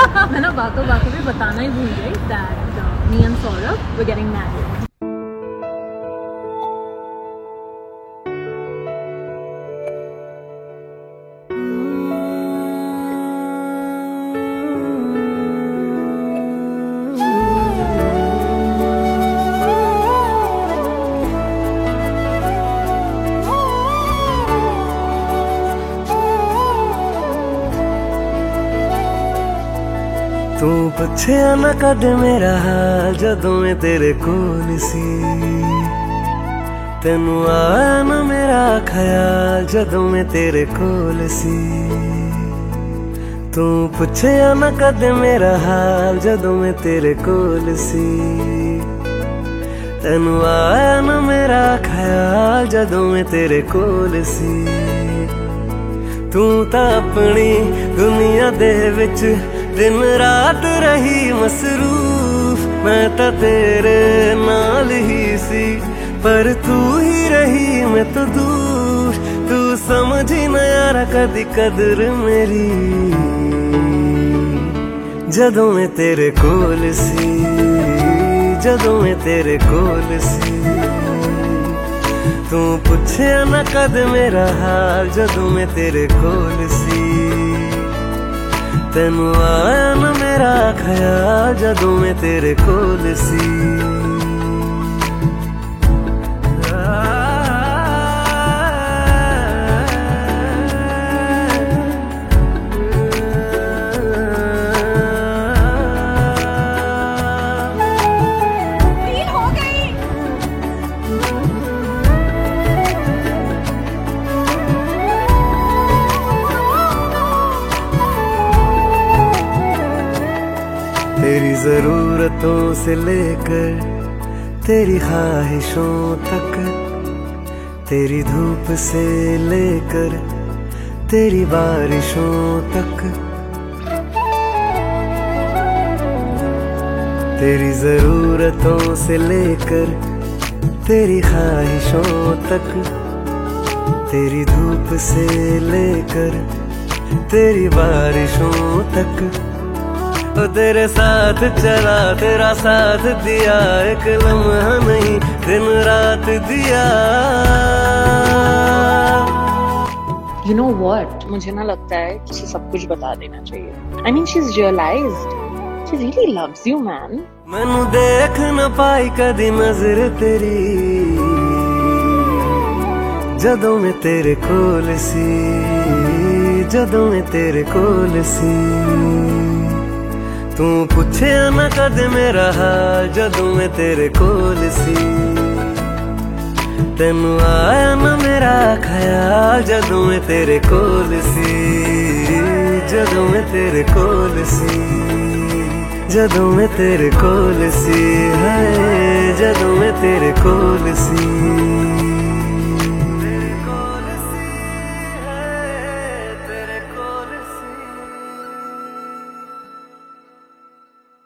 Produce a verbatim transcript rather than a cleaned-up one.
मैं ना बातों बातों में बताना ही भूल गई that uh, me and Saurabh were getting married. तू पुछया ना कद मेरा हाल जदों मैं तेरे कोल सी, तेनू आया ना मेरा ख्याल जदों मैं तेरे कोल सी। तू पुछया ना कद मेरा हाल जदों मैं तेरे कोल सी, तेनू आया ना मेरा ख्याल जदों मैं तेरे कोल सी। तू तां अपनी दुनिया दे विच दिन रात रही मसरूफ, मैं तो तेरे नाल ही सी पर तू ही रही मैं तो दूर। तू समझी ना यारा कदी कदर मेरी जदों मैं तेरे कोल सी, जदों मैं तेरे कोल सी। तू पुछया ना कद मेरा हाल जदों मैं तेरे कोल सी, तेनू आया ना मेरा ख्याल जदों मैं तेरे कोल सी। तेरी जरूरतों से लेकर तेरी ख्वाहिशों तक, तेरी धूप से लेकर तेरी बारिशों तक। तेरी जरूरतों से लेकर तेरी ख्वाहिशों तक, तेरी धूप से लेकर तेरी बारिशों तक। ओ तेरे साथ चला तेरा साथ दिया, एक लम्हा नहीं दिन रात दिया। You know what? मुझे ना लगता है कि उसे सब कुछ बता देना चाहिए. I mean, she's realized. She really loves you, man. मैनू देख न पाई कदी नजर तेरी जदों मैं तेरे कोल सी, जदों मैं तेरे कोल सी। तू पुछया ना कद मेरा हाल जदों मैं तेरे कोल सी, तेनू आया ना मेरा ख्याल जदों मैं तेरे कोल सी, जदों मैं तेरे कोल सी, जदों मैं तेरे कोल सी, है जदों मैं तेरे कोल सी।